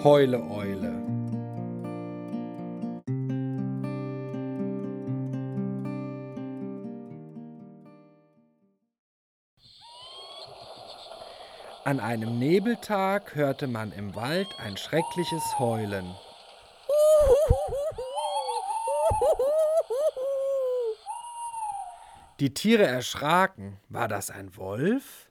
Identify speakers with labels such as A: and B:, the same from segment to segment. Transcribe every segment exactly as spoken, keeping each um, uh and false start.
A: Heule-Eule. An einem Nebeltag hörte man im Wald ein schreckliches Heulen. Die Tiere erschraken. War das ein Wolf?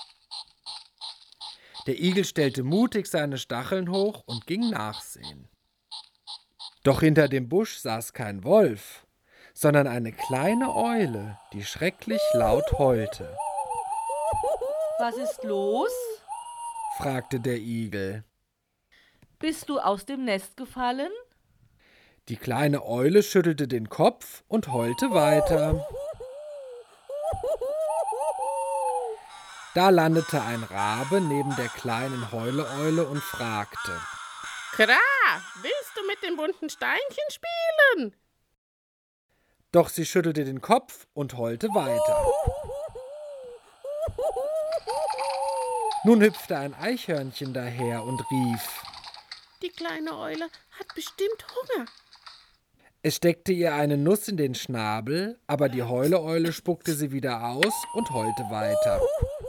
A: Der Igel stellte mutig seine Stacheln hoch und ging nachsehen. Doch hinter dem Busch saß kein Wolf, sondern eine kleine Eule, die schrecklich laut heulte.
B: Was ist los?
A: Fragte der Igel.
B: Bist du aus dem Nest gefallen?
A: Die kleine Eule schüttelte den Kopf und heulte weiter. Da landete ein Rabe neben der kleinen Heule-Eule und fragte:
C: Kra, willst du mit dem bunten Steinchen spielen?
A: Doch sie schüttelte den Kopf und heulte weiter. Nun hüpfte ein Eichhörnchen daher und rief:
C: Die kleine Eule hat bestimmt Hunger.
A: Es steckte ihr eine Nuss in den Schnabel, aber die Heule-Eule spuckte sie wieder aus und heulte weiter.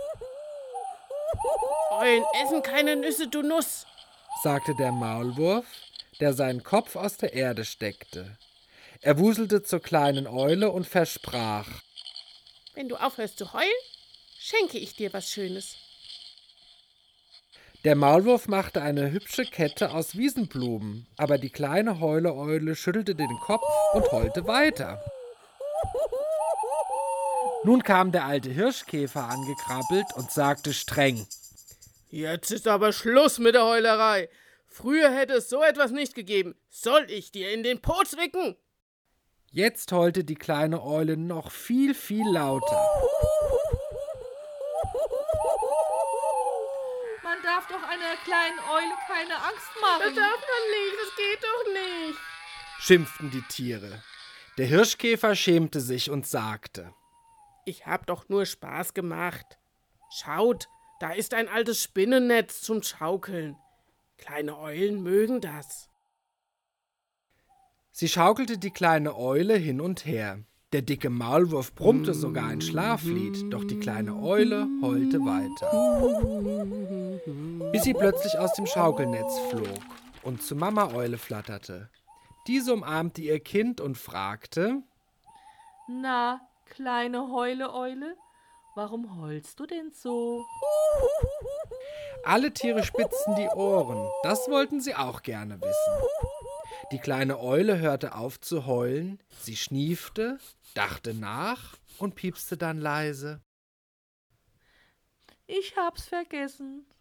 C: Eulen essen keine Nüsse, du Nuss,
A: sagte der Maulwurf, der seinen Kopf aus der Erde steckte. Er wuselte zur kleinen Eule und versprach:
C: Wenn du aufhörst zu heulen, schenke ich dir was Schönes.
A: Der Maulwurf machte eine hübsche Kette aus Wiesenblumen, aber die kleine Heule-Eule schüttelte den Kopf und heulte weiter. Nun kam der alte Hirschkäfer angekrabbelt und sagte streng:
C: Jetzt ist aber Schluss mit der Heulerei. Früher hätte es so etwas nicht gegeben. Soll ich dir in den Po zwicken?
A: Jetzt heulte die kleine Eule noch viel, viel lauter.
B: Man darf doch einer kleinen Eule keine Angst machen.
C: Das darf man nicht, das geht doch nicht,
A: schimpften die Tiere. Der Hirschkäfer schämte sich und sagte:
C: Ich hab doch nur Spaß gemacht. Schaut, da ist ein altes Spinnennetz zum Schaukeln. Kleine Eulen mögen das.
A: Sie schaukelte die kleine Eule hin und her. Der dicke Maulwurf brummte sogar ein Schlaflied, doch die kleine Eule heulte weiter. Bis sie plötzlich aus dem Schaukelnetz flog und zu Mama Eule flatterte. Diese umarmte ihr Kind und fragte:
B: Na, kleine Heule-Eule, warum heulst du denn so?
A: Alle Tiere spitzten die Ohren, das wollten sie auch gerne wissen. Die kleine Eule hörte auf zu heulen, sie schniefte, dachte nach und piepste dann leise:
B: Ich hab's vergessen.